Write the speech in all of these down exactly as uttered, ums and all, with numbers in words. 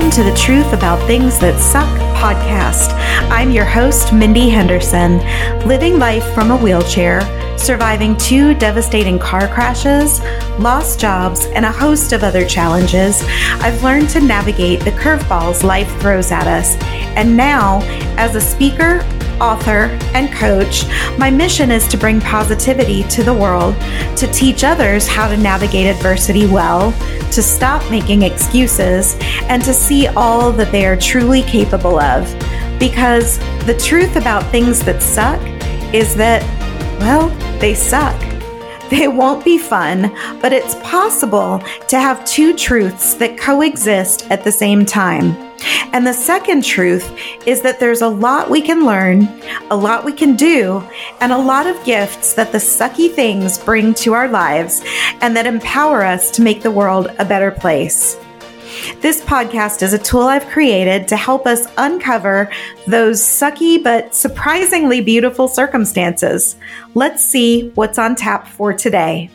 Welcome to the Truth About Things That Suck podcast. I'm your host, Mindy Henderson. Living life from a wheelchair, surviving two devastating car crashes, lost jobs, and a host of other challenges, I've learned to navigate the curveballs life throws at us. And now, as a speaker, author, and coach, my mission is to bring positivity to the world, to teach others how to navigate adversity well, to stop making excuses, and to see all that they are truly capable of. Because the truth about things that suck is that, well, they suck. They won't be fun, but it's possible to have two truths that coexist at the same time. And the second truth is that there's a lot we can learn, a lot we can do, and a lot of gifts that the sucky things bring to our lives and that empower us to make the world a better place. This podcast is a tool I've created to help us uncover those sucky but surprisingly beautiful circumstances. Let's see what's on tap for today.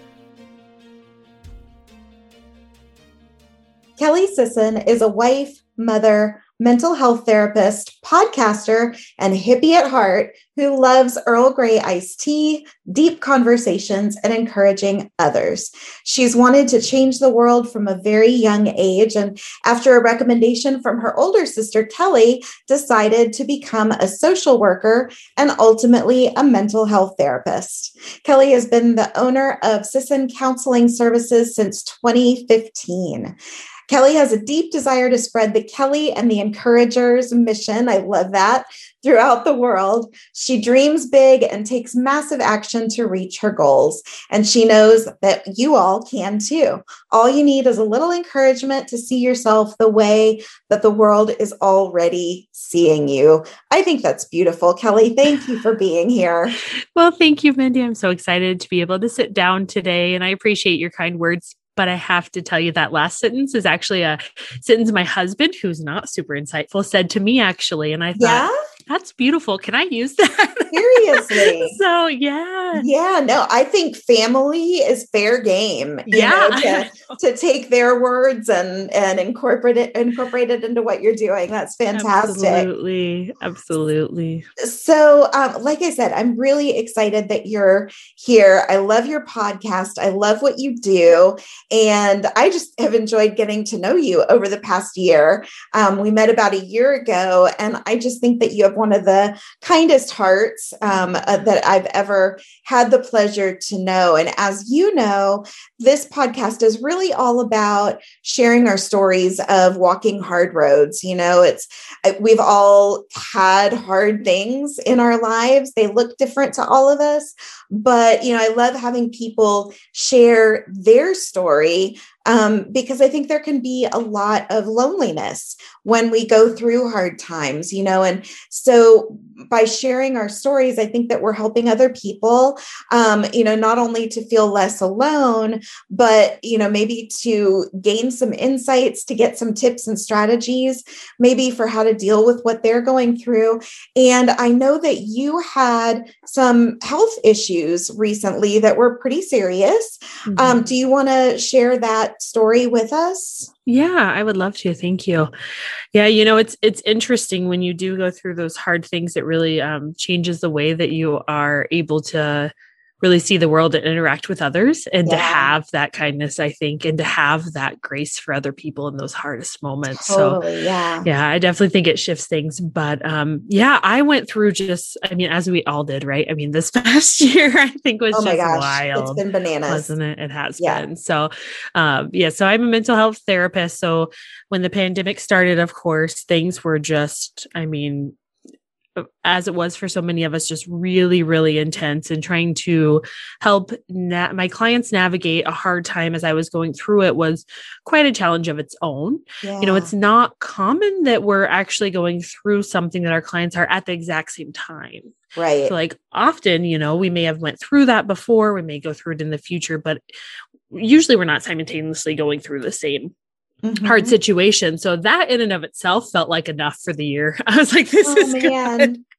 Kelly Sisson is a wife, mother, mental health therapist, podcaster, and hippie at heart who loves Earl Grey iced tea, deep conversations, and encouraging others. She's wanted to change the world from a very young age, and after a recommendation from her older sister, Kelly, decided to become a social worker and ultimately a mental health therapist. Kelly has been the owner of Sisson Counseling Services since twenty fifteen. Kelly has a deep desire to spread the Kelly and the Encouragers mission. I love that. Throughout the world. She dreams big and takes massive action to reach her goals. And she knows that you all can too. All you need is a little encouragement to see yourself the way that the world is already seeing you. I think that's beautiful. Kelly, thank you for being here. Well, thank you, Mindy. I'm so excited to be able to sit down today, and I appreciate your kind words. But I have to tell you that last sentence is actually a sentence my husband, who's not super insightful, said to me, actually. And I thought, yeah? That's beautiful. Can I use that? Seriously. So, yeah. Yeah, no, I think family is fair game. You yeah. know, to, to take their words and, and incorporate it, incorporate it into what you're doing. That's fantastic. Absolutely. Absolutely. So, um, like I said, I'm really excited that you're here. I love your podcast. I love what you do. And I just have enjoyed getting to know you over the past year. Um, we met about a year ago, and I just think that you have one of the kindest hearts um, uh, that I've ever had the pleasure to know. And as you know, this podcast is really all about sharing our stories of walking hard roads. You know, it's we've all had hard things in our lives. They look different to all of us. But, you know, I love having people share their story um, because I think there can be a lot of loneliness when we go through hard times, you know, and so by sharing our stories, I think that we're helping other people, um, you know, not only to feel less alone, but, you know, maybe to gain some insights, to get some tips and strategies, maybe for how to deal with what they're going through. And I know that you had some health issues recently that were pretty serious. Mm-hmm. Um, do you want to share that story with us? Yeah, I would love to. Thank you. Yeah, you know, it's it's interesting when you do go through those hard things. It really um, changes the way that you are able to really see the world and interact with others, and yeah. to have that kindness, I think, and to have that grace for other people in those hardest moments. Totally, so yeah. yeah, I definitely think it shifts things. But um, yeah, I went through just, I mean, as we all did, right? I mean, this past year, I think was oh my just gosh, wild. It's been bananas. Wasn't it? It has yeah. been. So um, yeah, so I'm a mental health therapist. So when the pandemic started, of course, things were just, I mean, as it was for so many of us, just really, really intense, and trying to help na- my clients navigate a hard time as I was going through it was quite a challenge of its own. Yeah. You know, it's not common that we're actually going through something that our clients are at the exact same time. Right. So like often, you know, we may have went through that before, we may go through it in the future, but usually we're not simultaneously going through the same Mm-hmm. hard situation. So that in and of itself felt like enough for the year. I was like, this oh, is man. good.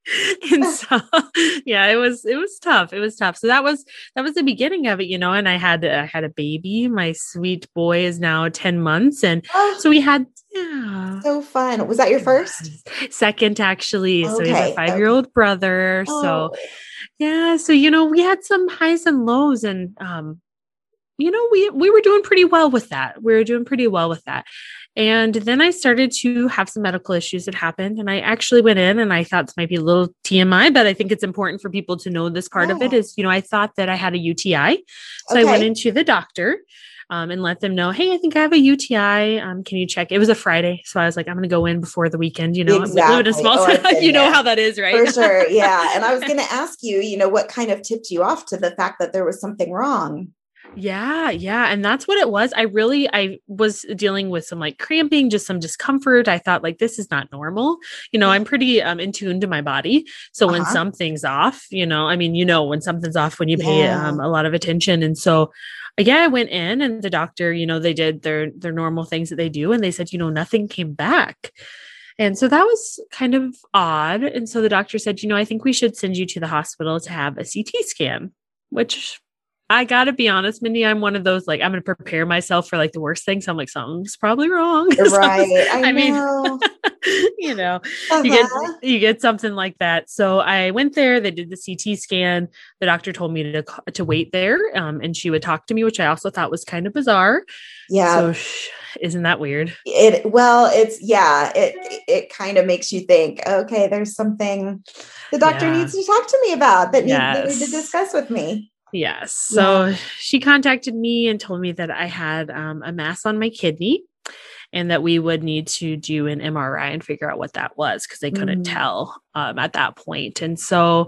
And so, yeah, it was, it was tough. It was tough. So that was, that was the beginning of it, you know, and I had, I had a baby. My sweet boy is now ten months. And Oh, so we had, yeah. so fun. Was that your first? Second, actually. Okay. So he's a five-year-old okay. brother. Oh. So yeah. So, you know, we had some highs and lows and, um, you know, we, we were doing pretty well with that. We were doing pretty well with that. And then I started to have some medical issues that happened. And I actually went in and I thought this might be a little T M I, but I think it's important for people to know this part yeah. of it is, you know, I thought that I had a U T I. So okay. I went into the doctor um, and let them know, hey, I think I have a U T I. Um, can you check? It was a Friday. So I was like, I'm going to go in before the weekend, you know, exactly. live in a small oh, town. You know how that is, right? For sure. Yeah. And I was going to ask you, you know, what kind of tipped you off to the fact that there was something wrong? Yeah. Yeah. And that's what it was. I really, I was dealing with some like cramping, just some discomfort. I thought like, this is not normal. You know, I'm pretty um, in tune to my body. So uh-huh. when something's off, you know, I mean, you know, when something's off, when you pay yeah. um, a lot of attention. And so, yeah, I went in and the doctor, you know, they did their, their normal things that they do. And they said, you know, nothing came back. And so that was kind of odd. And so the doctor said, you know, I think we should send you to the hospital to have a C T scan, which I gotta be honest, Mindy, I'm one of those, like, I'm going to prepare myself for like the worst things. So I'm like, something's probably wrong. Right. I, I know. mean, you know, uh-huh. you get, you get something like that. So I went there, they did the C T scan. The doctor told me to, to wait there. Um, and she would talk to me, which I also thought was kind of bizarre. Yeah. So sh- isn't that weird? It, well, it's, yeah, it, it kind of makes you think, okay, there's something the doctor yeah. needs to talk to me about that yes. need, they need to discuss with me. Yes. So yeah. she contacted me and told me that I had um, a mass on my kidney and that we would need to do an M R I and figure out what that was because they couldn't mm. tell um, at that point. And so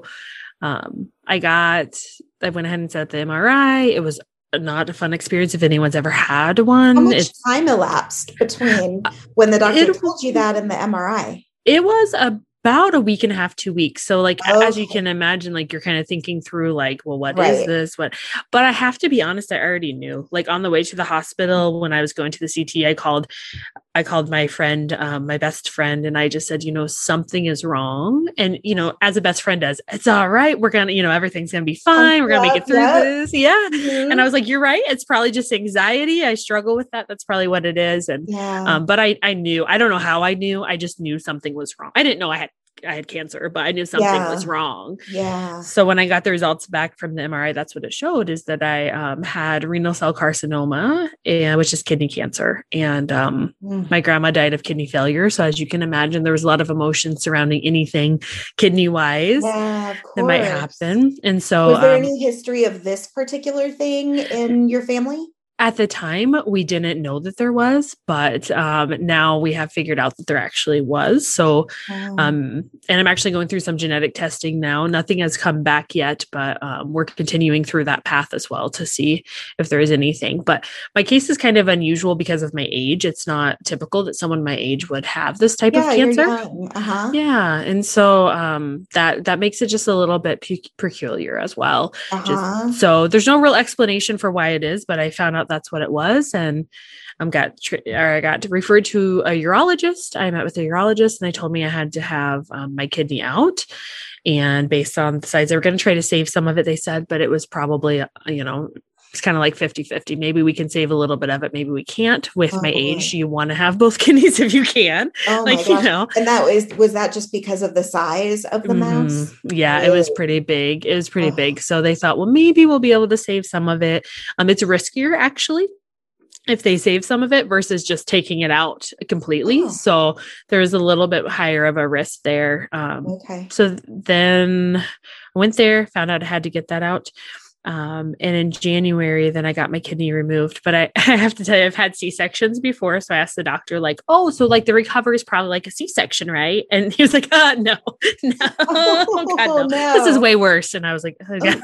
um, I got, I went ahead and set the M R I. It was not a fun experience if anyone's ever had one. How much it's, time elapsed between when the doctor it, told you that and the M R I? It was a about a week and a half, two weeks. So like, okay. as you can imagine, like you're kind of thinking through like, well, what right. is this? What, but I have to be honest, I already knew, like on the way to the hospital, when I was going to the C T, I called, I called my friend, um, my best friend. And I just said, you know, something is wrong. And, you know, as a best friend does, it's all right. We're going to, you know, everything's going to be fine. We're going to make it through yep. this. Yeah. Mm-hmm. And I was like, you're right. It's probably just anxiety. I struggle with that. That's probably what it is. And, yeah. um, but I, I knew, I don't know how I knew, I just knew something was wrong. I didn't know I had I had cancer, but I knew something yeah. was wrong. Yeah. So when I got the results back from the M R I, that's what it showed is that I um, had renal cell carcinoma, and, which is kidney cancer. And um, mm. my grandma died of kidney failure. So as you can imagine, there was a lot of emotion surrounding anything kidney wise yeah, that might happen. And so was there um, any history of this particular thing in your family? At the time, we didn't know that there was, but um, now we have figured out that there actually was. So, oh. um, and I'm actually going through some genetic testing now. Nothing has come back yet, but um, we're continuing through that path as well to see if there is anything. But my case is kind of unusual because of my age. It's not typical that someone my age would have this type yeah, of cancer. Uh-huh. Yeah. And so um, that, that makes it just a little bit pe- peculiar as well. Uh-huh. Just, so there's no real explanation for why it is, but I found out that's what it was. And I'm got, or I got referred to a urologist. I met with a urologist and they told me I had to have um, my kidney out. And based on the size, they were going to try to save some of it, they said, but it was probably, you know, it's kind of like fifty fifty. Maybe we can save a little bit of it. Maybe we can't. With oh, my age, boy. You want to have both kidneys if you can. Oh like, my gosh. You know. And that was, was that just because of the size of the mm-hmm. mass? Yeah, really? It was pretty big. It was pretty oh. big. So they thought, well, maybe we'll be able to save some of it. Um, it's riskier actually, if they save some of it versus just taking it out completely. Oh. So there's a little bit higher of a risk there. Um, okay. So then I went there, found out I had to get that out. Um, and in January, then I got my kidney removed, but I, I have to tell you, I've had C-sections before. So I asked the doctor like, oh, so like the recovery is probably like a C-section, right? And he was like, uh, no, no, oh, God, no. no. This is way worse. And I was like, oh, God.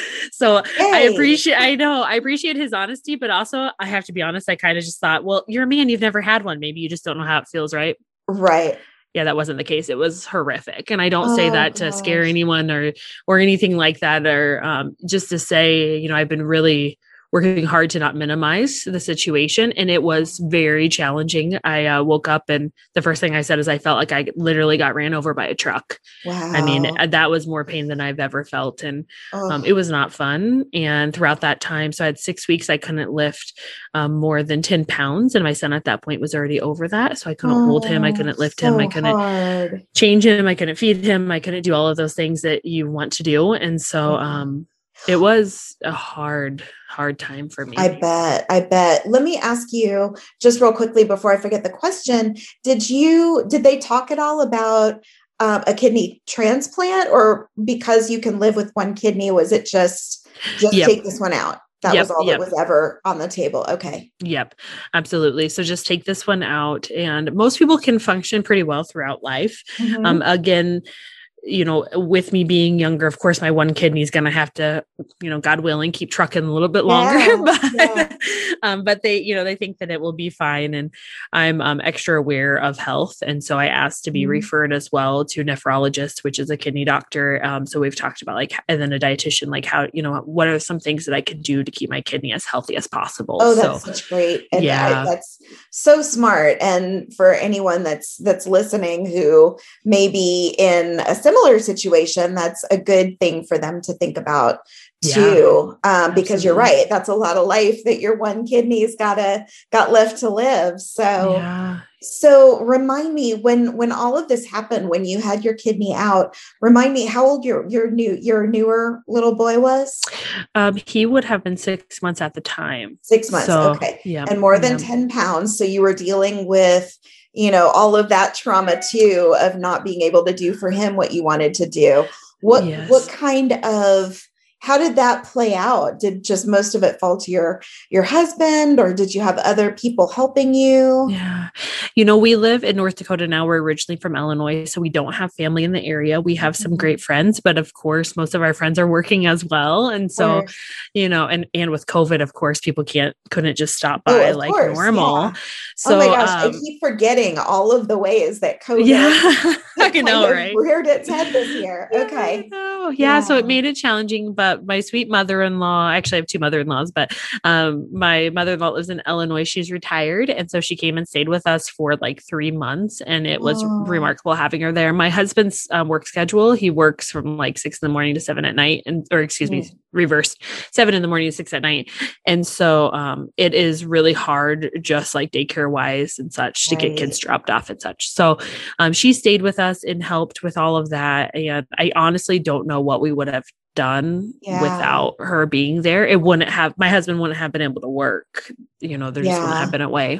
So hey. I appreciate, I know I appreciate his honesty, but also I have to be honest. I kind of just thought, well, you're a man, you've never had one. Maybe you just don't know how it feels. Right. Right. Yeah, that wasn't the case. It was horrific. And I don't oh, say that to gosh. scare anyone or, or anything like that, or um, just to say, you know, I've been really, working hard to not minimize the situation. And it was very challenging. I uh, woke up and the first thing I said is I felt like I literally got ran over by a truck. Wow. I mean, that was more pain than I've ever felt. And oh. um, it was not fun. And throughout that time, so I had six weeks, I couldn't lift um, more than ten pounds. And my son at that point was already over that. So I couldn't oh, hold him. I couldn't lift so him. I couldn't hard. change him. I couldn't feed him. I couldn't do all of those things that you want to do. And so um, it was a hard, hard time for me. I bet. I bet. Let me ask you just real quickly before I forget the question. Did you, did they talk at all about um, a kidney transplant, or because you can live with one kidney, was it just, just yep. take this one out? That yep, was all yep. that was ever on the table. Okay. Yep, absolutely. So just take this one out, and most people can function pretty well throughout life. Mm-hmm. Um, again, you know, with me being younger, of course, my one kidney is going to have to, you know, God willing, keep trucking a little bit longer, yeah, but, yeah. um, but they, you know, they think that it will be fine. And I'm um, extra aware of health. And so I asked to be mm-hmm. referred as well to a nephrologist, which is a kidney doctor. Um, so we've talked about like, and then a dietitian, like how, you know, what are some things that I could do to keep my kidney as healthy as possible? Oh, that's so, such great. And yeah. I, that's so smart. And for anyone that's, that's listening who may be in a similar similar situation, that's a good thing for them to think about too. Yeah, um, because you're right. That's a lot of life that your one kidney's gotta got left to live. So, yeah. so remind me when, when all of this happened, when you had your kidney out, remind me how old your, your new, your newer little boy was? Um, he would have been six months at the time. Six months. So, okay. Yeah. And more than yeah. ten pounds. So you were dealing with, you know, all of that trauma too, of not being able to do for him what you wanted to do. What, yes. what kind of, how did that play out? Did just most of it fall to your, your husband, or did you have other people helping you? Yeah. You know, we live in North Dakota now. We're originally from Illinois, so we don't have family in the area. We have some great friends, but of course, most of our friends are working as well. And so, sure. you know, and, and with COVID, of course, people can't, couldn't just stop by oh, like course. normal. Yeah. So, oh my gosh, um, I keep forgetting all of the ways that COVID yeah, I know, right? reared its head this year. Okay. Yeah, yeah, so it made it challenging, but my sweet mother-in-law, actually I have two mother-in-laws, but um, my mother-in-law lives in Illinois. She's retired. And so she came and stayed with us for like three months and it was oh. remarkable having her there. My husband's um, work schedule, he works from like six in the morning to seven at night and, or excuse mm. me, reversed seven in the morning to six at night. And so um, it is really hard, just like daycare wise and such, right. to get kids dropped off and such. So um, she stayed with us and helped with all of that. And I honestly don't know what we would have done yeah. without her being there. It wouldn't have, my husband wouldn't have been able to work, you know, there just yeah. wouldn't have been a way.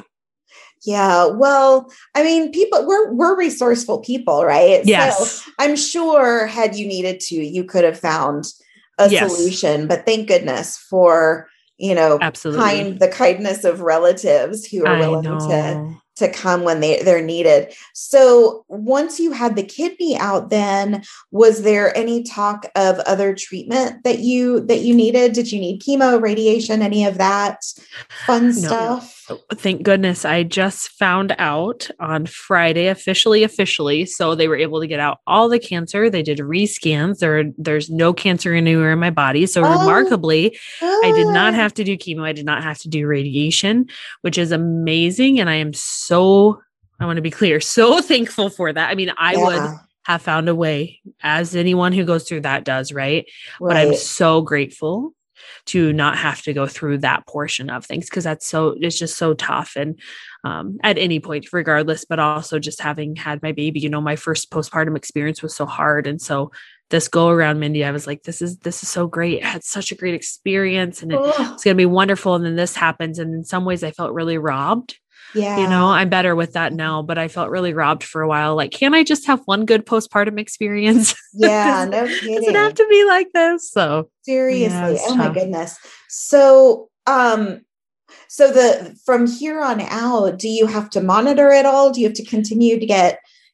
Yeah. Well, I mean, people, we're, we're resourceful people, right? Yes. So I'm sure had you needed to, you could have found a yes. solution, but thank goodness for, you know, absolutely kind, the kindness of relatives who are willing to, to come when they, they're needed. So once you had the kidney out, then was there any talk of other treatment that you, that you needed? Did you need chemo, radiation, any of that fun no. stuff? Thank goodness. I just found out on Friday, officially, officially. So they were able to get out all the cancer. They did rescans. There, there's no cancer anywhere in my body. So oh, remarkably, good. I did not have to do chemo. I did not have to do radiation, which is amazing. And I am so, I want to be clear, so thankful for that. I mean, I yeah. would have found a way, as anyone who goes through that does, right? right. But I'm so grateful to not have to go through that portion of things, because that's so, it's just so tough. And um, at any point, regardless, but also just having had my baby, you know, my first postpartum experience was so hard. And so this go around, Mindy, I was like, this is, this is so great. I had such a great experience and it, it's going to be wonderful. And then this happens. And in some ways I felt really robbed. Yeah. You know, I'm better with that now, but I felt really robbed for a while. Like, can I just have one good postpartum experience? Yeah, no kidding. Does it have to be like this? So seriously. Yeah, oh tough. my goodness. So, um, so the, from here on out, do you have to monitor it all? Do you have to continue to get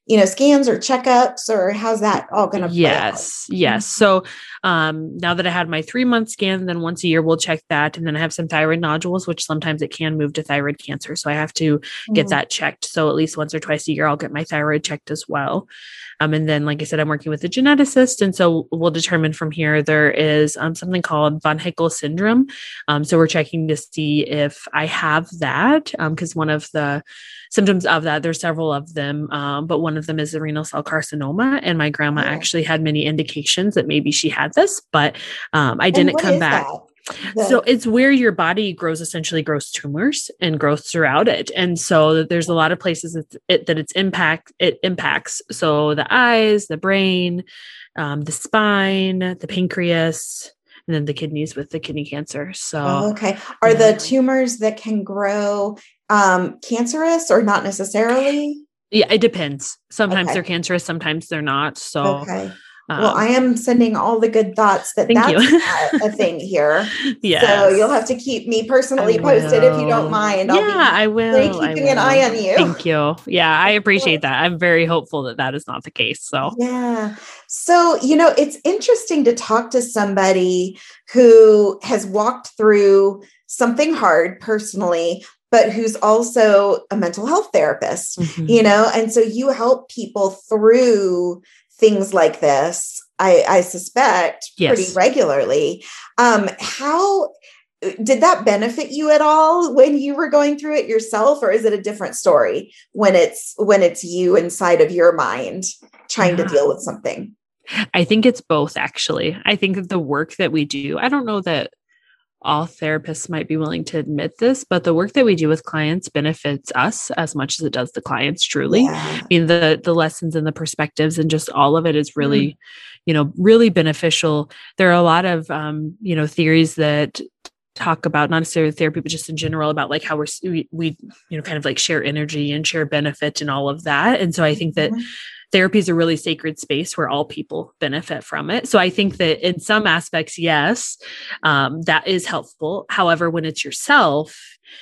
you know, scans or checkups, or how's that all going to play out? Yes. Yes. So um, now that I had my three month scan, then once a year we'll check that. And then I have some thyroid nodules, which sometimes it can move to thyroid cancer. So I have to get Mm. that checked. So at least once or twice a year, I'll get my thyroid checked as well. Um, and then, like I said, I'm working with a geneticist. And so we'll determine from here, there is um, something called von Hickle syndrome. Um, so we're checking to see if I have that, because um, one of the symptoms of that, there's several of them, um, but one of them is the renal cell carcinoma. And my grandma Oh. actually had many indications that maybe she had this, but um, I And didn't what come is back. that? The- So it's where your body grows, essentially grows tumors and grows throughout it. And so there's a lot of places that, it, that it's impact, it impacts. So the eyes, the brain, um, the spine, the pancreas, and then the kidneys with the kidney cancer. So, oh, okay. Are yeah. the tumors that can grow um, cancerous or not necessarily? Yeah, it depends. Sometimes Okay. they're cancerous, sometimes they're not. So, Okay. um, Well, I am sending all the good thoughts that Thank that's you. not a thing here. Yes. So you'll have to keep me personally I posted if you don't will. mind. Yeah, I'll be I really will. I keeping an eye will. on you. Thank you. Yeah, I appreciate that. I'm very hopeful that that is not the case. So, Yeah. So, you know, it's interesting to talk to somebody who has walked through something hard personally, but who's also a mental health therapist, Mhm. you know, and so you help people through things like this, I, I suspect, Yes. pretty regularly. Um, how did that benefit you at all when you were going through it yourself, or is it a different story when it's when it's you inside of your mind trying Yeah. to deal with something? I think it's both, actually. I think that the work that we do, I don't know that all therapists might be willing to admit this, but the work that we do with clients benefits us as much as it does the clients, truly. Yeah. I mean, the the lessons and the perspectives and just all of it is really, Mm. you know, really beneficial. There are a lot of, um, you know, theories that talk about, not necessarily therapy, but just in general about like how we're, we, we, you know, kind of like share energy and share benefit and all of that. And so I think that Mhm. therapy is a really sacred space where all people benefit from it. So I think that in some aspects, yes, um, that is helpful. However, when it's yourself,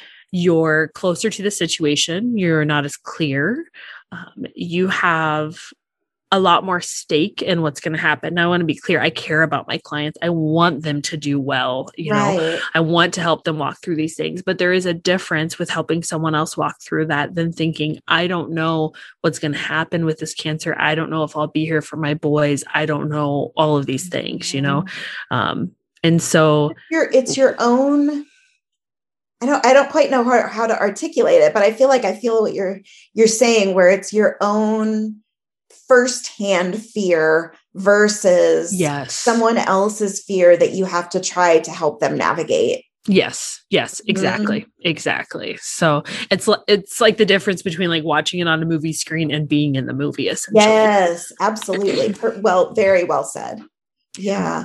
you're closer to the situation. You're not as clear. Um, you have a lot more stake in what's going to happen. Now, I want to be clear. I care about my clients. I want them to do well. You know, Right. I want to help them walk through these things, but there is a difference with helping someone else walk through that than thinking, I don't know what's going to happen with this cancer. I don't know if I'll be here for my boys. I don't know all of these things, you know? Um, and so Your, it's your own, I don't, I don't quite know how, how to articulate it, but I feel like I feel what you're, you're saying, where it's your own firsthand fear versus yes, someone else's fear that you have to try to help them navigate. Yes. Yes, exactly. Mm-hmm. Exactly. So it's, it's like the difference between like watching it on a movie screen and being in the movie, essentially. Yes, absolutely. Well, very well said. Yeah.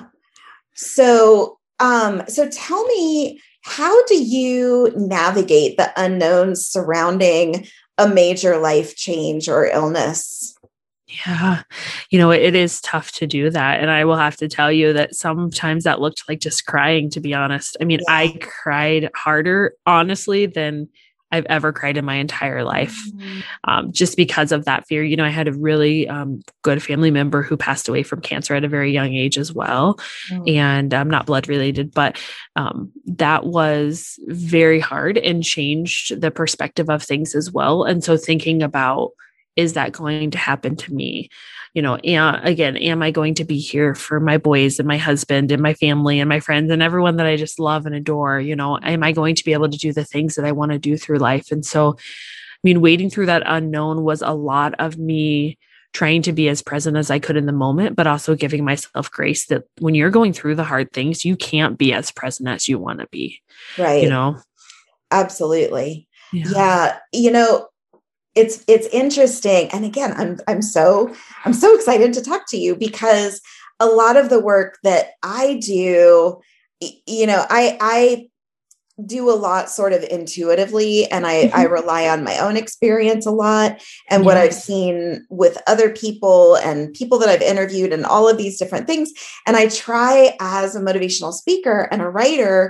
So, um, so tell me, how do you navigate the unknowns surrounding a major life change or illness? Yeah. You know, it, it is tough to do that. And I will have to tell you that sometimes that looked like just crying, to be honest. I mean, yeah. I cried harder, honestly, than I've ever cried in my entire life, mm-hmm. um, just because of that fear. You know, I had a really um, good family member who passed away from cancer at a very young age as well. Mm-hmm. And I'm um, not blood related, but um, that was very hard and changed the perspective of things as well. And so thinking about, is that going to happen to me? You know, and again, am I going to be here for my boys and my husband and my family and my friends and everyone that I just love and adore? You know, am I going to be able to do the things that I want to do through life? And so, I mean, wading through that unknown was a lot of me trying to be as present as I could in the moment, but also giving myself grace that when you're going through the hard things, you can't be as present as you want to be. Right. You know? Absolutely. Yeah. yeah. You know, It's it's interesting. And again, I'm I'm so I'm so excited to talk to you, because a lot of the work that I do, you know, I I do a lot sort of intuitively, and I, mm-hmm. I rely on my own experience a lot and yes. what I've seen with other people and people that I've interviewed and all of these different things. And I try as a motivational speaker and a writer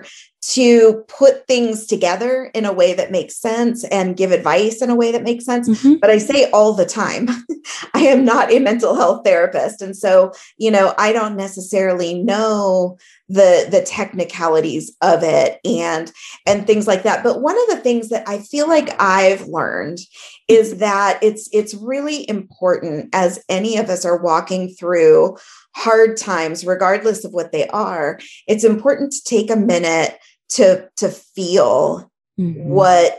to put things together in a way that makes sense and give advice in a way that makes sense. Mm-hmm. But I say all the time, I am not a mental health therapist. And so, you know, I don't necessarily know the, the technicalities of it and, and things like that. But one of the things that I feel like I've learned is that it's, it's really important as any of us are walking through hard times, regardless of what they are, it's important to take a minute to, to feel mm-hmm. what,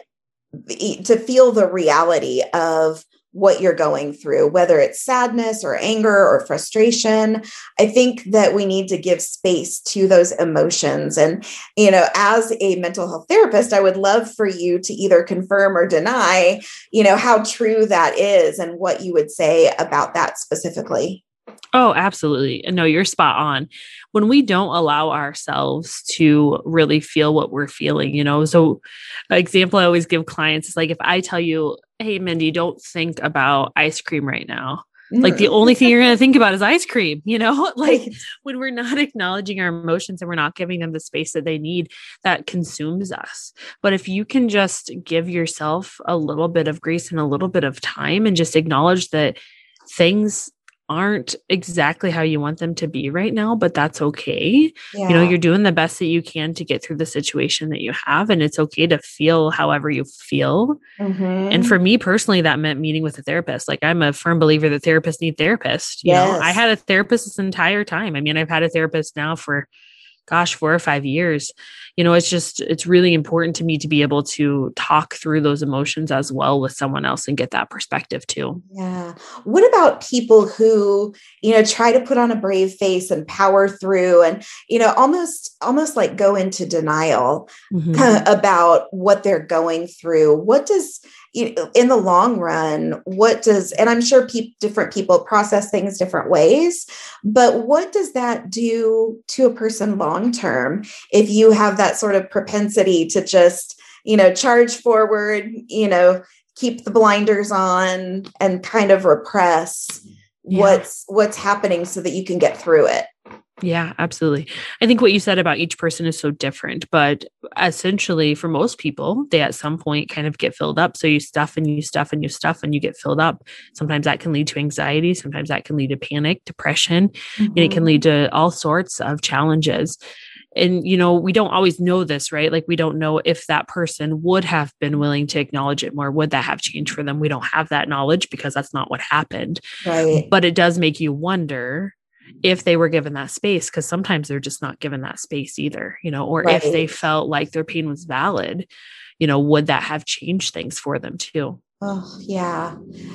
to feel the reality of what you're going through, whether it's sadness or anger or frustration. I think that we need to give space to those emotions. And, you know, as a mental health therapist, I would love for you to either confirm or deny, you know, how true that is and what you would say about that specifically. Oh, absolutely. No, you're spot on. When we don't allow ourselves to really feel what we're feeling, you know, so an example I always give clients is like, if I tell you, hey, Mindy, don't think about ice cream right now. Mm. Like the only thing you're going to think about is ice cream, you know, like right. when we're not acknowledging our emotions and we're not giving them the space that they need, that consumes us. But if you can just give yourself a little bit of grace and a little bit of time and just acknowledge that things aren't exactly how you want them to be right now, but that's okay. Yeah. You know, you're doing the best that you can to get through the situation that you have. And it's okay to feel however you feel. Mm-hmm. And for me personally, that meant meeting with a therapist. Like I'm a firm believer that therapists need therapists. You yes. know, I had a therapist this entire time. I mean, I've had a therapist now for gosh, four or five years. You know, it's just, it's really important to me to be able to talk through those emotions as well with someone else and get that perspective too. Yeah. What about people who, you know, try to put on a brave face and power through and, you know, almost, almost like go into denial mm-hmm. about what they're going through? What does, you know, in the long run, what does, and I'm sure pe- different people process things different ways, but what does that do to a person long term if you have that sort of propensity to just, you know, charge forward, you know, keep the blinders on and kind of repress yeah. what's what's happening so that you can get through it? Yeah, absolutely. I think what you said about each person is so different, but essentially for most people, they at some point kind of get filled up. So you stuff and you stuff and you stuff and you get filled up. Sometimes that can lead to anxiety. Sometimes that can lead to panic, depression, mm-hmm. and it can lead to all sorts of challenges. And, you know, we don't always know this, right? Like we don't know if that person would have been willing to acknowledge it more. Would that have changed for them? We don't have that knowledge because that's not what happened. Right. But it does make you wonder if they were given that space, because sometimes they're just not given that space either, you know, or right. if they felt like their pain was valid, you know, would that have changed things for them too? Oh, yeah.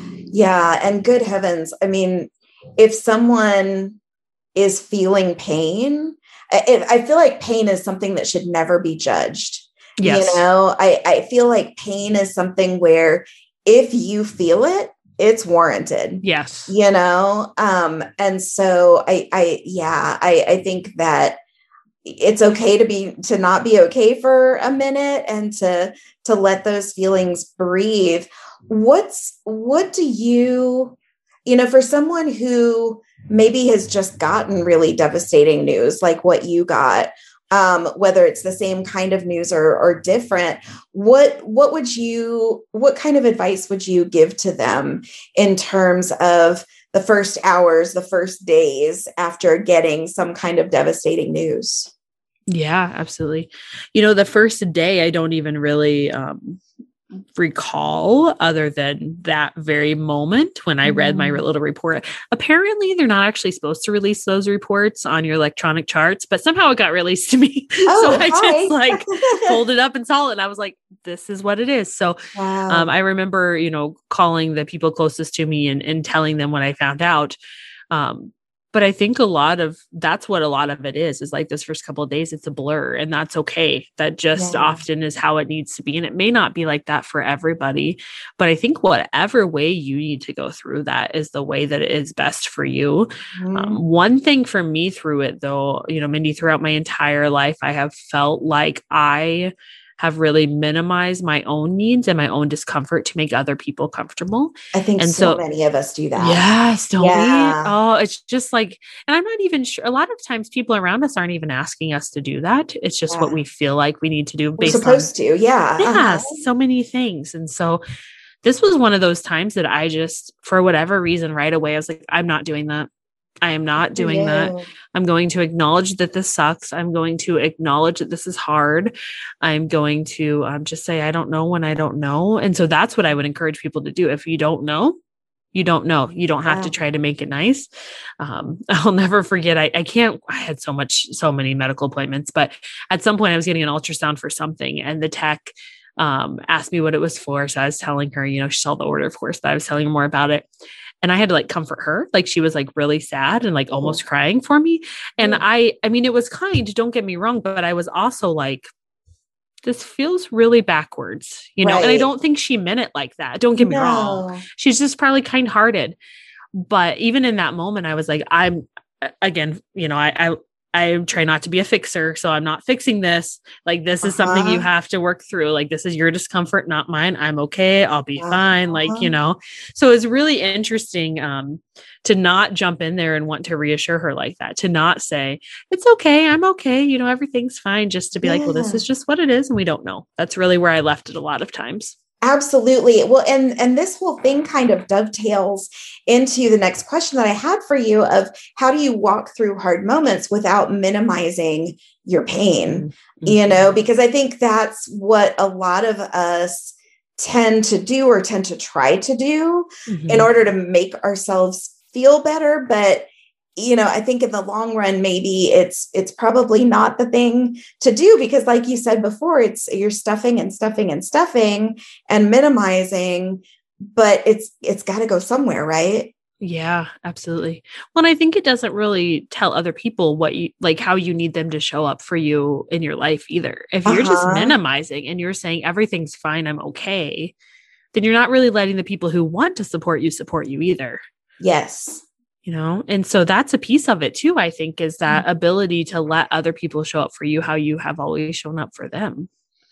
Yeah. And good heavens. I mean, if someone is feeling pain, I, I feel like pain is something that should never be judged. Yes. You know, I, I feel like pain is something where if you feel it, it's warranted. Yes. You know? Um, and so I, I, yeah, I, I think that it's okay to be, to not be okay for a minute and to, to let those feelings breathe. What's, what do you, you know, for someone who maybe has just gotten really devastating news, like what you got, Um, whether it's the same kind of news or, or different, what, what would you, what kind of advice would you give to them in terms of the first hours, the first days after getting some kind of devastating news? Yeah, absolutely. You know, the first day, I don't even really, um, recall other than that very moment when I read my little report. Apparently they're not actually supposed to release those reports on your electronic charts, but somehow it got released to me. Oh, so I hi. just like folded up and saw it. And I was like, this is what it is. So wow. um, I remember, you know, calling the people closest to me and, and telling them what I found out. Um, But I think a lot of, that's what a lot of it is, is like this first couple of days, it's a blur and that's okay. That just yeah. often is how it needs to be. And it may not be like that for everybody, but I think whatever way you need to go through that is the way that it is best for you. Mm-hmm. Um, one thing for me through it though, you know, Mindy, throughout my entire life, I have felt like I have really minimized my own needs and my own discomfort to make other people comfortable. I think and so, so many of us do that. Yes, don't Yeah. we? Oh, it's just like, and I'm not even sure. A lot of times people around us aren't even asking us to do that. It's just Yeah. what we feel like we need to do We're based supposed on, to. Yeah. yeah, Uh-huh. so many things. And so this was one of those times that I just, for whatever reason, right away, I was like, I'm not doing that. I am not doing that. I'm going to acknowledge that this sucks. I'm going to acknowledge that this is hard. I'm going to um, just say, I don't know when I don't know. And so that's what I would encourage people to do. If you don't know, you don't know. You don't have Yeah. to try to make it nice. Um, I'll never forget. I, I can't, I had so much, so many medical appointments, but at some point I was getting an ultrasound for something and the tech um, asked me what it was for. So I was telling her, you know, she saw the order, of course, but I was telling her more about it. And I had to like comfort her. Like she was like really sad and like almost crying for me. And Yeah. I, I mean, it was kind, don't get me wrong, but I was also like, this feels really backwards, you know, Right. and I don't think she meant it like that. Don't get me No. wrong. She's just probably kind hearted. But even in that moment, I was like, I'm again, you know, I, I, I try not to be a fixer. So I'm not fixing this. Like, this is Uh-huh. something you have to work through. Like, this is your discomfort, not mine. I'm okay. I'll be Uh-huh. fine. Like, you know, so it's really interesting um, to not jump in there and want to reassure her like that, to not say, it's okay. I'm okay. You know, everything's fine. Just to be Yeah. like, well, this is just what it is. And we don't know. That's really where I left it a lot of times. Absolutely. Well, and, and this whole thing kind of dovetails into the next question that I had for you of how do you walk through hard moments without minimizing your pain? Mm-hmm. You know, because I think that's what a lot of us tend to do or tend to try to do Mm-hmm. in order to make ourselves feel better. But you know, I think in the long run, maybe it's, it's probably not the thing to do because like you said before, it's you're stuffing and stuffing and stuffing and minimizing, but it's, it's got to go somewhere, right? Yeah, absolutely. Well, and I think it doesn't really tell other people what you like, how you need them to show up for you in your life either. If you're just Uh-huh. minimizing and you're saying everything's fine, I'm okay, then you're not really letting the people who want to support you support you either. Yes. You know, and so that's a piece of it too, I think, is that ability to let other people show up for you how you have always shown up for them.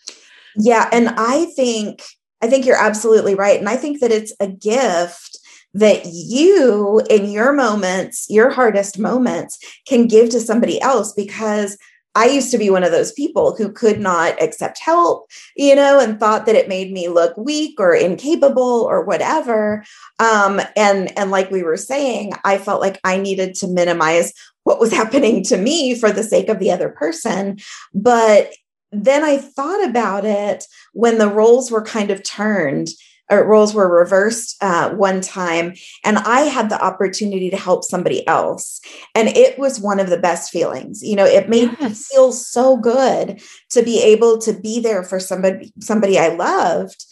Yeah. And I think, I think you're absolutely right. And I think that it's a gift that you in your moments, your hardest moments can give to somebody else because I used to be one of those people who could not accept help, you know, and thought that it made me look weak or incapable or whatever. Um, and, and like we were saying, I felt like I needed to minimize what was happening to me for the sake of the other person. But then I thought about it when the roles were kind of turned, or roles were reversed uh, one time, and I had the opportunity to help somebody else. And it was one of the best feelings. You know, it made Yes. me feel so good to be able to be there for somebody, somebody I loved.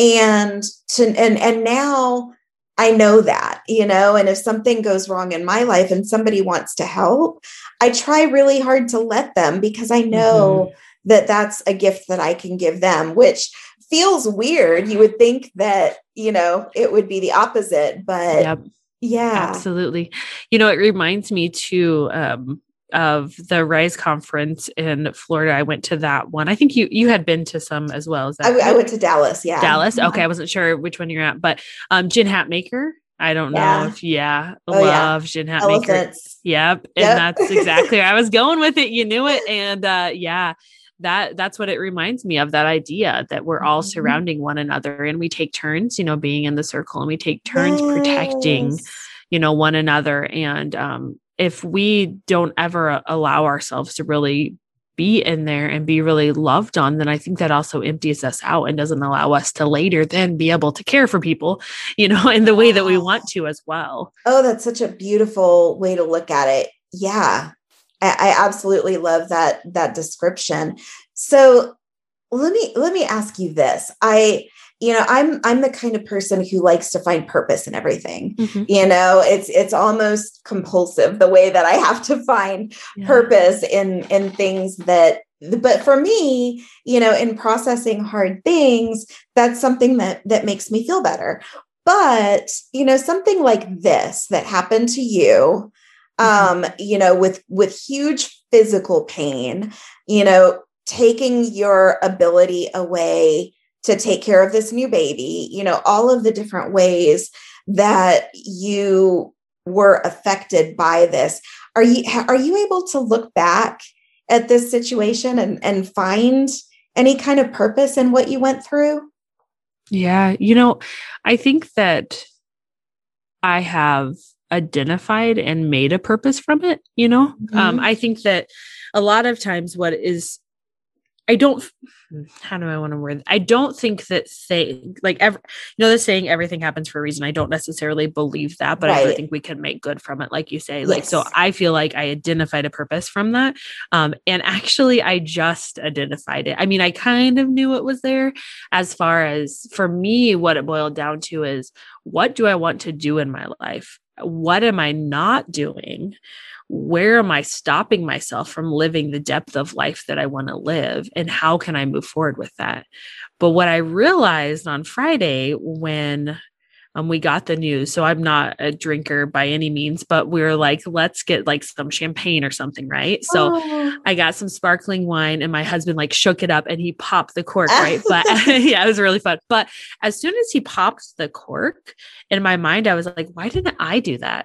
And to, and, and now I know that, you know, and if something goes wrong in my life and somebody wants to help, I try really hard to let them because I know mm-hmm. that that's a gift that I can give them, which feels weird. You would think that, you know, it would be the opposite, but yep. yeah, absolutely. You know, it reminds me too, um, of the Rise conference in Florida. I went to that one. I think you, you had been to some as well. Is that I, right? I went to Dallas. Yeah. Dallas. Yeah. Okay. I wasn't sure which one you're at, but, um, Jen Hatmaker. I don't yeah. know if, yeah, oh, love yeah. Jen Hatmaker. Elephants. Yep. And Yep. that's exactly where I was going with it. You knew it. And, uh, yeah, that that's what it reminds me of, that idea that we're all mm-hmm. surrounding one another and we take turns, you know, being in the circle, and we take turns yes. protecting, you know, one another. And, um, if we don't ever allow ourselves to really be in there and be really loved on, then I think that also empties us out and doesn't allow us to later then be able to care for people, you know, in the way that we want to as well. Oh, that's such a beautiful way to look at it. Yeah. I, I absolutely love that, that description. So let me, let me ask you this. I, you know, I'm, I'm the kind of person who likes to find purpose in everything. Mm-hmm. You know, it's, it's almost compulsive the way that I have to find yeah. purpose in, in things that, but for me, you know, in processing hard things, that's something that, that makes me feel better. But, you know, something like this that happened to you, um, you know, with, with huge physical pain, you know, taking your ability away to take care of this new baby, you know, all of the different ways that you were affected by this. Are you, are you able to look back at this situation and, and find any kind of purpose in what you went through? Yeah. You know, I think that I have identified and made a purpose from it. You know, mm-hmm. um, I think that a lot of times what is, I don't, how do I want to word? I don't think that say like, ever, you know, the saying everything happens for a reason. I don't necessarily believe that, but right. I do think we can make good from it. Like you say, yes. like, so I feel like I identified a purpose from that. Um, and actually I just identified it. I mean, I kind of knew it was there. As far as for me, what it boiled down to is, what do I want to do in my life? What am I not doing? Where am I stopping myself from living the depth of life that I want to live? And how can I move forward with that? But what I realized on Friday when um, we got the news, so I'm not a drinker by any means, but we were like, let's get like some champagne or something, right? So oh. I got some sparkling wine and my husband like shook it up and he popped the cork, right? But yeah, it was really fun. But as soon as he popped the cork, in my mind, I was like, why didn't I do that?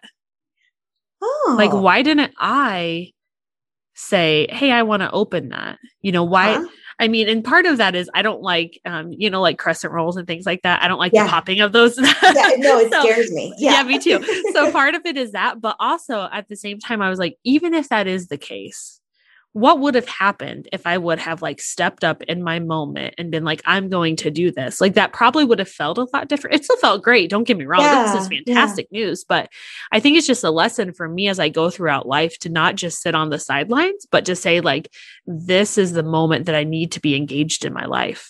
Oh. Like, why didn't I say, hey, I want to open that? You know, why? Huh? I mean, and part of that is I don't like, um, you know, like crescent rolls and things like that. I don't like yeah. the popping of those. yeah, no, it so, scares me. Yeah. yeah, me too. So part of it is that, but also at the same time, I was like, even if that is the case, what would have happened if I would have like stepped up in my moment and been like, I'm going to do this? Like that probably would have felt a lot different. It still felt great. Don't get me wrong. Yeah, this is fantastic yeah. news, but I think it's just a lesson for me as I go throughout life to not just sit on the sidelines, but to say like, this is the moment that I need to be engaged in my life.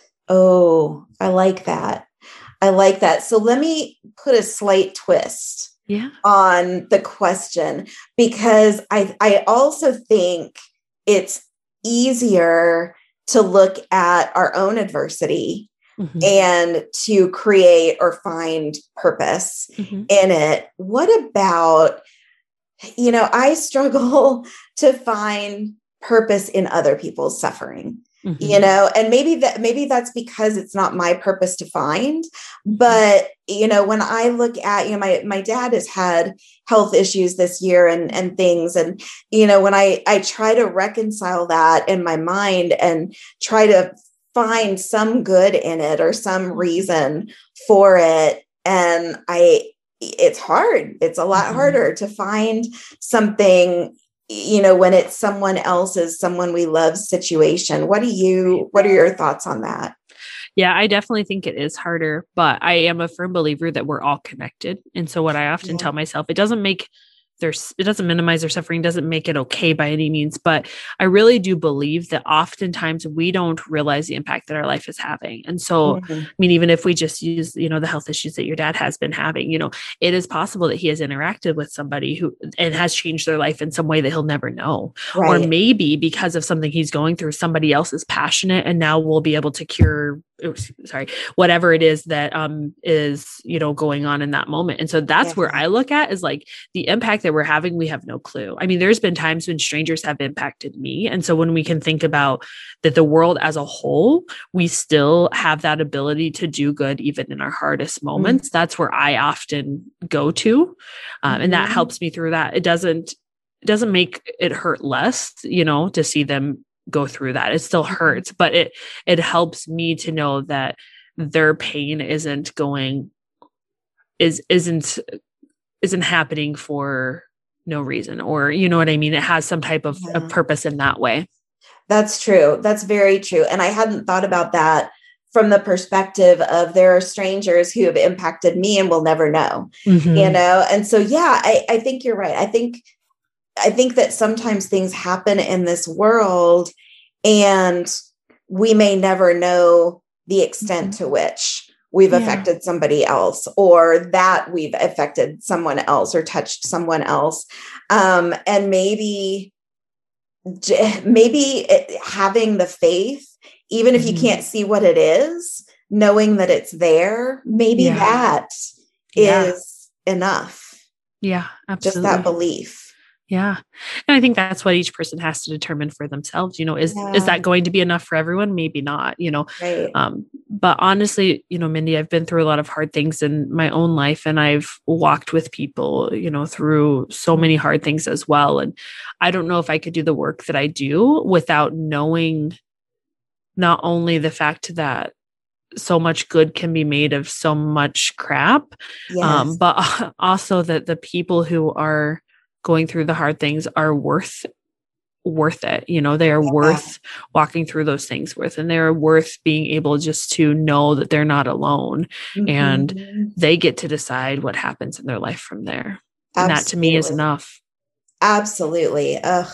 Oh, I like that. I like that. So let me put a slight twist yeah. on the question, because I, I also think it's easier to look at our own adversity mm-hmm. and to create or find purpose mm-hmm. in it. What about, you know, I struggle to find purpose in other people's suffering. Mm-hmm. You know, and maybe that, maybe that's because it's not my purpose to find, but, you know, when I look at, you know, my, my dad has had health issues this year and, and things. And, you know, when I, I try to reconcile that in my mind and try to find some good in it or some reason for it. And I, it's hard. It's a lot mm-hmm. harder to find something, you know, when it's someone else's, someone we love situation. What do you, what are your thoughts on that? Yeah, I definitely think it is harder, but I am a firm believer that we're all connected. And so what I often yeah. tell myself, it doesn't make there's, it doesn't minimize their suffering, doesn't make it okay by any means, but I really do believe that oftentimes we don't realize the impact that our life is having. And so, mm-hmm. I mean, even if we just use, you know, the health issues that your dad has been having, you know, it is possible that he has interacted with somebody who, and has changed their life in some way that he'll never know. Right. Or maybe because of something he's going through, somebody else is passionate and now we'll be able to cure sorry, whatever it is that um is, you know, going on in that moment. And so that's yeah. where I look at is like the impact that we're having, we have no clue. I mean, there's been times when strangers have impacted me. And so when we can think about that the world as a whole, we still have that ability to do good, even in our hardest moments. Mm-hmm. That's where I often go to. Um, mm-hmm. And that helps me through that. It doesn't, it doesn't make it hurt less, you know, to see them go through that. It still hurts, but it, it helps me to know that their pain isn't going, is, isn't, isn't happening for no reason, or, you know what I mean? It has some type of, yeah. of purpose in that way. That's true. That's very true. And I hadn't thought about that from the perspective of there are strangers who have impacted me and will never know, mm-hmm. you know? And so, yeah, I, I think you're right. I think I think that sometimes things happen in this world and we may never know the extent mm-hmm. to which we've yeah. affected somebody else, or that we've affected someone else or touched someone else. Um, and maybe, maybe it, having the faith, even if mm-hmm. you can't see what it is, knowing that it's there, maybe yeah. that yeah. is enough. Yeah, absolutely. Just that belief. Yeah. And I think that's what each person has to determine for themselves. You know, is, Yeah. is that going to be enough for everyone? Maybe not, you know. Right. Um, but honestly, you know, Mindy, I've been through a lot of hard things in my own life, and I've walked with people, you know, through so many hard things as well. And I don't know if I could do the work that I do without knowing not only the fact that so much good can be made of so much crap, Yes. um, but also that the people who are going through the hard things are worth worth it. You know, they are Yeah. worth walking through those things with, and they're worth being able just to know that they're not alone, Mm-hmm. and they get to decide what happens in their life from there. Absolutely. And that to me is enough. Absolutely. Ugh,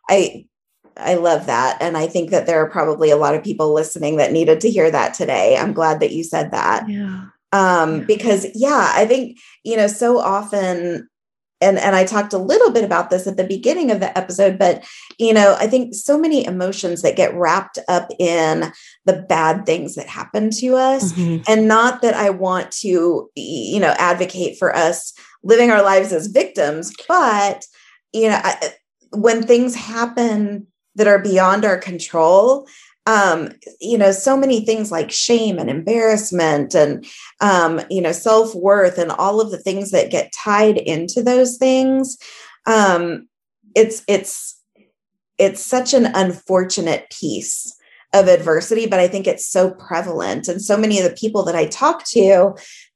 I I love that. And I think that there are probably a lot of people listening that needed to hear that today. I'm glad that you said that. Yeah. Um, Yeah. Because yeah, I think, you know, so often, and, and I talked a little bit about this at the beginning of the episode, but, you know, I think so many emotions that get wrapped up in the bad things that happen to us. Mm-hmm. And not that I want to, you know, advocate for us living our lives as victims, but, you know, I, when things happen that are beyond our control, um, you know, so many things like shame and embarrassment and, um, you know, self-worth and all of the things that get tied into those things. Um, it's, it's, it's such an unfortunate piece of adversity, but I think it's so prevalent. And so many of the people that I talk to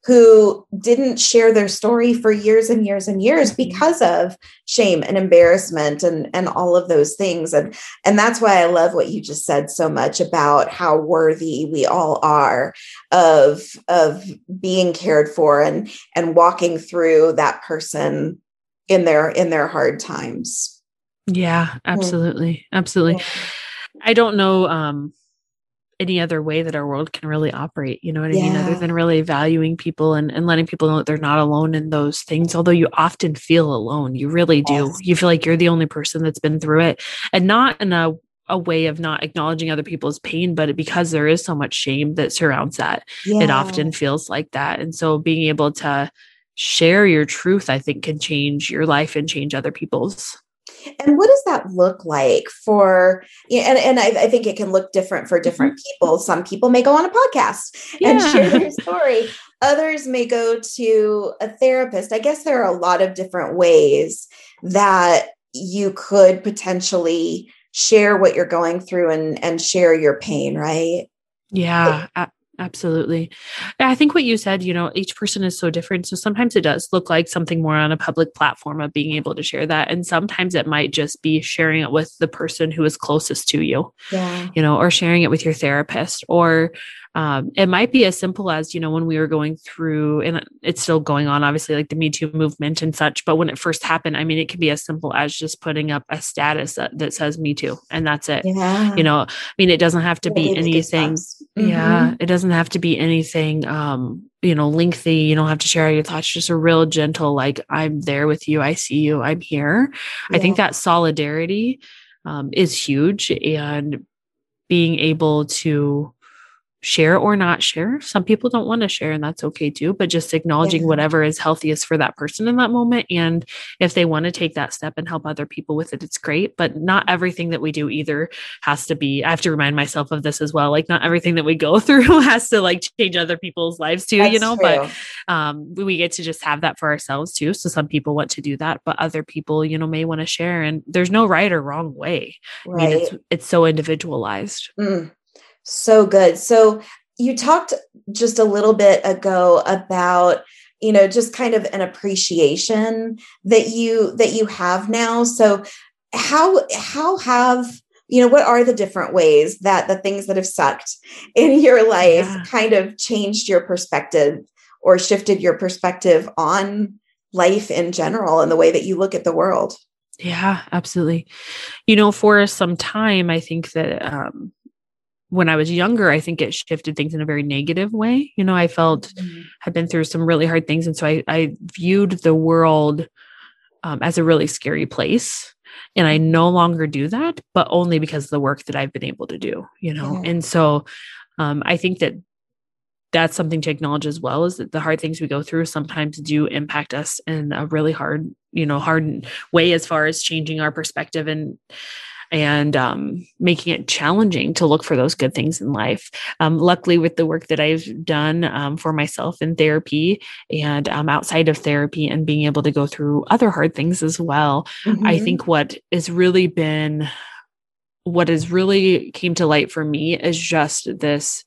who didn't share their story for years and years and years because of shame and embarrassment and, and all of those things. And, and that's why I love what you just said so much about how worthy we all are of, of being cared for and, and walking through that person in their, in their hard times. Yeah, absolutely. Absolutely. Yeah. I don't know, um, any other way that our world can really operate, you know what I Yeah. mean? Other than really valuing people and, and letting people know that they're not alone in those things. Although you often feel alone, you really do. Yes. You feel like you're the only person that's been through it, and not in a, a way of not acknowledging other people's pain, but because there is so much shame that surrounds that, Yeah. it often feels like that. And so being able to share your truth, I think, can change your life and change other people's. And what does that look like for, and, and I, I think it can look different for different mm-hmm. people. Some people may go on a podcast yeah. and share their story. Others may go to a therapist. I guess there are a lot of different ways that you could potentially share what you're going through and, and share your pain, right? Yeah. I- Absolutely. I think what you said, you know, each person is so different. So sometimes it does look like something more on a public platform of being able to share that. And sometimes it might just be sharing it with the person who is closest to you, yeah. you know, or sharing it with your therapist, or um, it might be as simple as, you know, when we were going through, and it's still going on, obviously, like the Me Too movement and such. But when it first happened, I mean, it could be as simple as just putting up a status that, that says Me Too, and that's it. Yeah. You know, I mean, it doesn't have to be anything. Mm-hmm. Yeah. It doesn't have to be anything, um, you know, lengthy. You don't have to share your thoughts, just a real gentle, like, I'm there with you. I see you. I'm here. Yeah. I think that solidarity um, is huge, and being able to share or not share. Some people don't want to share, and that's okay too, but just acknowledging yeah. whatever is healthiest for that person in that moment. And if they want to take that step and help other people with it, it's great. But not everything that we do either has to be, I have to remind myself of this as well. Like, not everything that we go through has to like change other people's lives too, that's you know, true. But um, we get to just have that for ourselves too. So some people want to do that, but other people, you know, may want to share, and there's no right or wrong way. Right. I mean, it's, it's so individualized. Mm. So good. So you talked just a little bit ago about, you know, just kind of an appreciation that you, that you have now. So how, how have, you know, what are the different ways that the things that have sucked in your life yeah. kind of changed your perspective or shifted your perspective on life in general and the way that you look at the world? Yeah, absolutely. You know, for some time, I think that, um, when I was younger, I think it shifted things in a very negative way. You know, I felt mm-hmm. had been through some really hard things. And so I, I viewed the world um, as a really scary place. And I no longer do that, but only because of the work that I've been able to do, you know? Yeah. And so um, I think that that's something to acknowledge as well, is that the hard things we go through sometimes do impact us in a really hard, you know, hard way as far as changing our perspective and and um, making it challenging to look for those good things in life. Um, luckily, with the work that I've done um, for myself in therapy and um, outside of therapy and being able to go through other hard things as well, mm-hmm. I think what has really been, what has really came to light for me is just this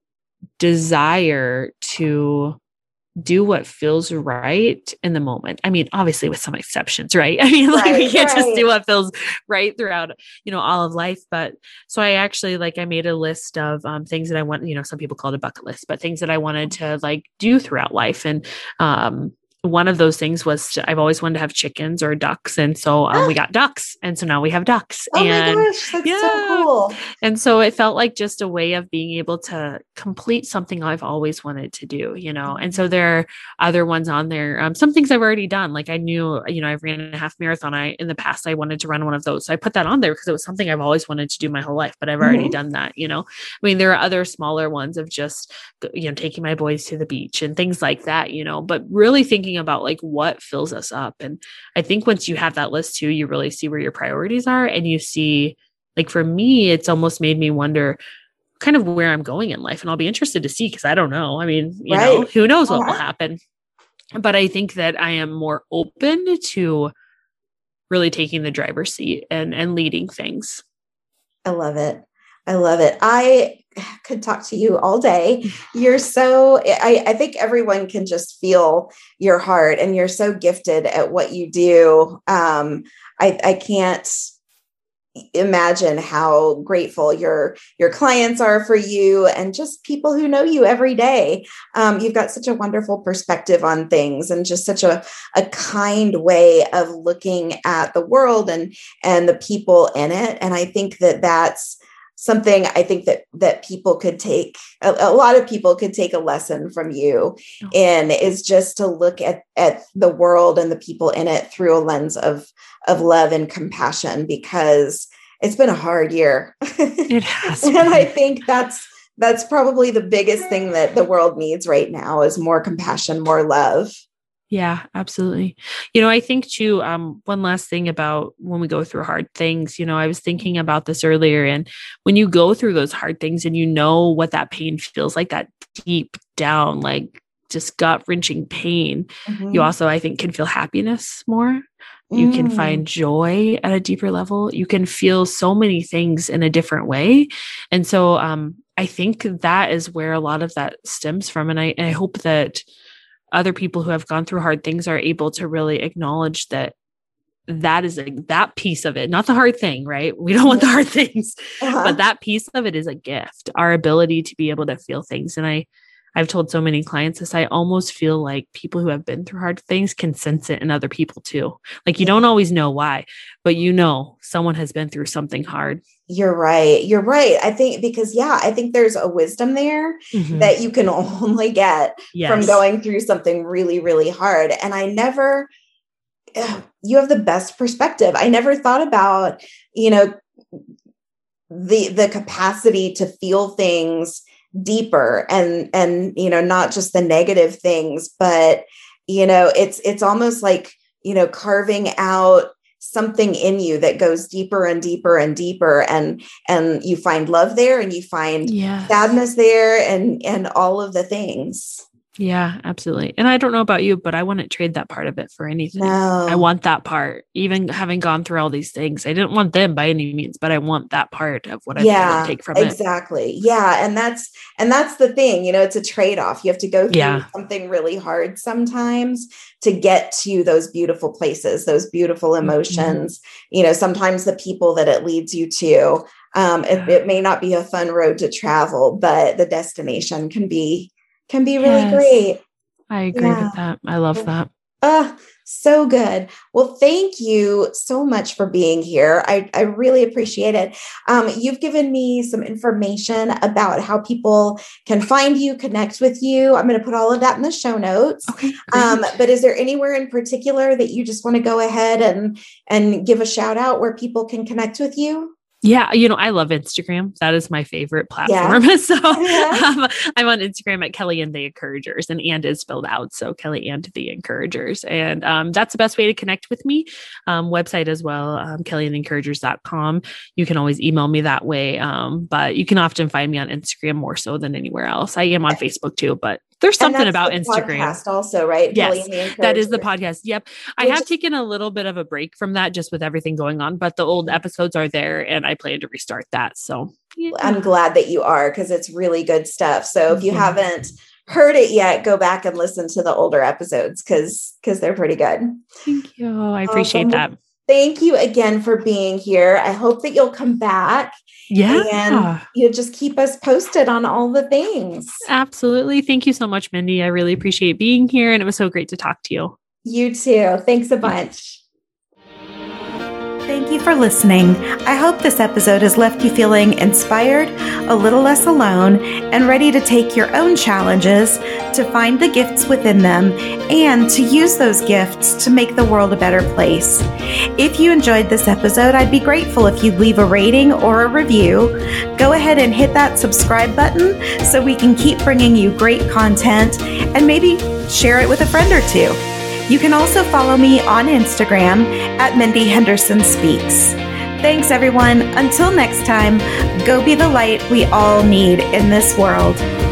desire to do what feels right in the moment. I mean, obviously with some exceptions, right? I mean, like right, we can't right. just do what feels right throughout, you know, all of life. But so I actually, like, I made a list of um, things that I want, you know, some people call it a bucket list, but things that I wanted to like do throughout life. And, um, one of those things was to, I've always wanted to have chickens or ducks. And so um, we got ducks. And so now we have ducks. Oh and, my gosh, that's yeah. so cool. And so it felt like just a way of being able to complete something I've always wanted to do, you know? And so there are other ones on there. Um, some things I've already done. Like I knew, you know, I've ran a half marathon. I, in the past, I wanted to run one of those. So I put that on there because it was something I've always wanted to do my whole life, but I've already mm-hmm. done that, you know? I mean, there are other smaller ones of just, you know, taking my boys to the beach and things like that, you know, but really thinking about like what fills us up. And I think once you have that list too, you really see where your priorities are. And you see, like for me, it's almost made me wonder kind of where I'm going in life. And I'll be interested to see, because I don't know. I mean, you right. know, who knows what uh-huh. will happen. But I think that I am more open to really taking the driver's seat and, and leading things. I love it. I love it. I could talk to you all day. You're so, I, I think everyone can just feel your heart, and you're so gifted at what you do. Um, I, I can't imagine how grateful your, your clients are for you, and just people who know you every day. Um, you've got such a wonderful perspective on things, and just such a, a kind way of looking at the world and, and the people in it. And I think that that's something I think that that people could take, a, a lot of people could take a lesson from you in, is just to look at, at the world and the people in it through a lens of, of love and compassion, because it's been a hard year. It has. And I think that's, that's probably the biggest thing that the world needs right now, is more compassion, more love. Yeah, absolutely. You know, I think too, um, one last thing about when we go through hard things, you know, I was thinking about this earlier, and when you go through those hard things and you know what that pain feels like, that deep down, like just gut wrenching pain, mm-hmm. you also, I think, can feel happiness more. You mm. can find joy at a deeper level. You can feel so many things in a different way. And so, um, I think that is where a lot of that stems from. And I, and I hope that other people who have gone through hard things are able to really acknowledge that that is a, that piece of it, not the hard thing, right? We don't want the hard things, uh-huh. but that piece of it is a gift, our ability to be able to feel things. And I, I've told so many clients this, I almost feel like people who have been through hard things can sense it in other people too. Like you don't always know why, but you know, someone has been through something hard. You're right. You're right. I think because, yeah, I think there's a wisdom there mm-hmm. that you can only get yes. from going through something really, really hard. And I never, you have the best perspective. I never thought about, you know, the, the capacity to feel things deeper and, and, you know, not just the negative things, but, you know, it's, it's almost like, you know, carving out something in you that goes deeper and deeper and deeper. And, and you find love there, and you find yes. sadness there, and, and all of the things. Yeah, absolutely. And I don't know about you, but I wouldn't trade that part of it for anything. No. I want that part, even having gone through all these things. I didn't want them by any means, but I want that part of what I yeah, take from exactly. it. Exactly. Yeah. And that's, and that's the thing, you know, it's a trade-off. You have to go through yeah. something really hard sometimes to get to those beautiful places, those beautiful emotions, mm-hmm. you know, sometimes the people that it leads you to, um, it, it may not be a fun road to travel, but the destination can be can be really yes. great. I agree yeah. with that. I love that. Uh, so good. Well, thank you so much for being here. I, I really appreciate it. Um, you've given me some information about how people can find you, connect with you. I'm going to put all of that in the show notes. Okay, um, but is there anywhere in particular that you just want to go ahead and, and give a shout out where people can connect with you? Yeah, you know, I love Instagram. That is my favorite platform. Yeah. so yeah. Um, I'm on Instagram at Kelly and the Encouragers, and and is spelled out. So Kelly and the Encouragers. And um, that's the best way to connect with me. Um, website as well, um, kelly and the encouragers dot com. You can always email me that way. Um, but you can often find me on Instagram more so than anywhere else. I am on Facebook too, but there's something about the Instagram. Podcast also, right? Yes, that is the podcast. Yep. I have just, taken a little bit of a break from that just with everything going on, but the old episodes are there and I plan to restart that. So yeah. I'm glad that you are, because it's really good stuff. So if you yeah. haven't heard it yet, go back and listen to the older episodes because because they're pretty good. Thank you. I appreciate um, that. Thank you again for being here. I hope that you'll come back. Yeah. And you'll just keep us posted on all the things. Absolutely. Thank you so much, Mindy. I really appreciate being here. And it was so great to talk to you. You too. Thanks a bunch. Thank you for listening. I hope this episode has left you feeling inspired, a little less alone, and ready to take your own challenges, to find the gifts within them, and to use those gifts to make the world a better place. If you enjoyed this episode, I'd be grateful if you'd leave a rating or a review. Go ahead and hit that subscribe button so we can keep bringing you great content, and maybe share it with a friend or two. You can also follow me on Instagram at Mindy Henderson Speaks. Thanks, everyone. Until next time, go be the light we all need in this world.